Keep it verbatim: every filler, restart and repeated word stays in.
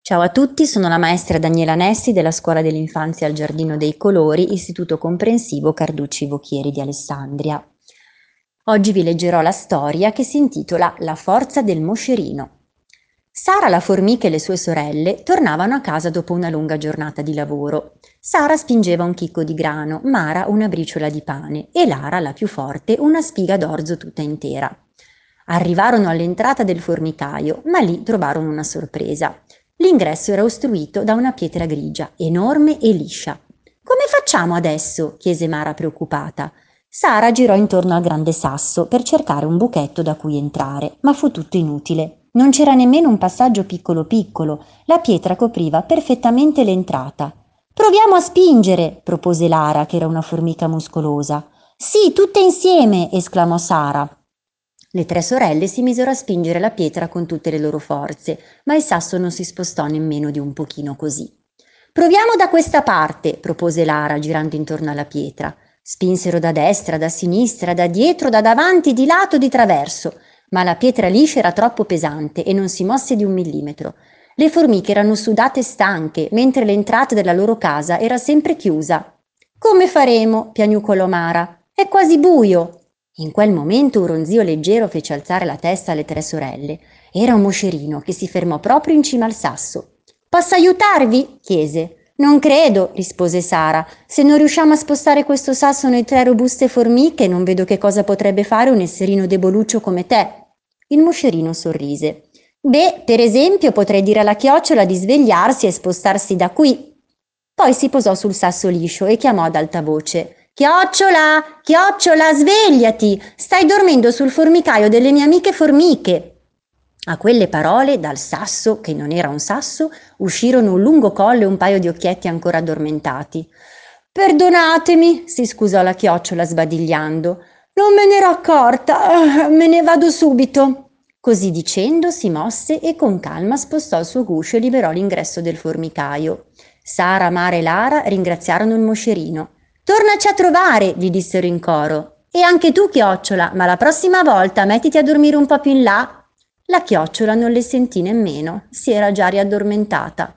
Ciao a tutti, sono la maestra Daniela Nessi della Scuola dell'Infanzia al Giardino dei Colori, Istituto Comprensivo Carducci Vocchieri di Alessandria. Oggi vi leggerò la storia che si intitola La forza del moscerino. Sara la formica e le sue sorelle tornavano a casa dopo una lunga giornata di lavoro. Sara spingeva un chicco di grano, Mara una briciola di pane e Lara, la più forte, una spiga d'orzo tutta intera. Arrivarono all'entrata del formicaio, ma lì trovarono una sorpresa. L'ingresso era ostruito da una pietra grigia, enorme e liscia. «Come facciamo adesso?» chiese Mara preoccupata. Sara girò intorno al grande sasso per cercare un buchetto da cui entrare, ma fu tutto inutile. Non c'era nemmeno un passaggio piccolo piccolo, la pietra copriva perfettamente l'entrata. «Proviamo a spingere!» propose Lara, che era una formica muscolosa. «Sì, tutte insieme!» esclamò Sara. Le tre sorelle si misero a spingere la pietra con tutte le loro forze, ma il sasso non si spostò nemmeno di un pochino così. «Proviamo da questa parte!» propose Lara, girando intorno alla pietra. Spinsero da destra, da sinistra, da dietro, da davanti, di lato, di traverso, ma la pietra liscia era troppo pesante e non si mosse di un millimetro. Le formiche erano sudate e stanche, mentre l'entrata della loro casa era sempre chiusa. «Come faremo?» piagnucolò Mara. «È quasi buio!» In quel momento un ronzio leggero fece alzare la testa alle tre sorelle. Era un moscerino che si fermò proprio in cima al sasso. «Posso aiutarvi?» chiese. «Non credo», rispose Sara. «Se non riusciamo a spostare questo sasso noi tre robuste formiche, non vedo che cosa potrebbe fare un esserino deboluccio come te». Il moscerino sorrise. «Beh, per esempio potrei dire alla chiocciola di svegliarsi e spostarsi da qui». Poi si posò sul sasso liscio e chiamò ad alta voce. «Chiocciola, chiocciola, svegliati! Stai dormendo sul formicaio delle mie amiche formiche!» A quelle parole, dal sasso, che non era un sasso, uscirono un lungo collo e un paio di occhietti ancora addormentati. «Perdonatemi», si scusò la chiocciola sbadigliando. «Non me ne ero accorta, me ne vado subito». Così dicendo si mosse e con calma spostò il suo guscio e liberò l'ingresso del formicaio. Sara, Mara e Lara ringraziarono il moscerino. «Tornaci a trovare», gli dissero in coro. «E anche tu, chiocciola, ma la prossima volta mettiti a dormire un po' più in là». La chiocciola non le sentì nemmeno, si era già riaddormentata.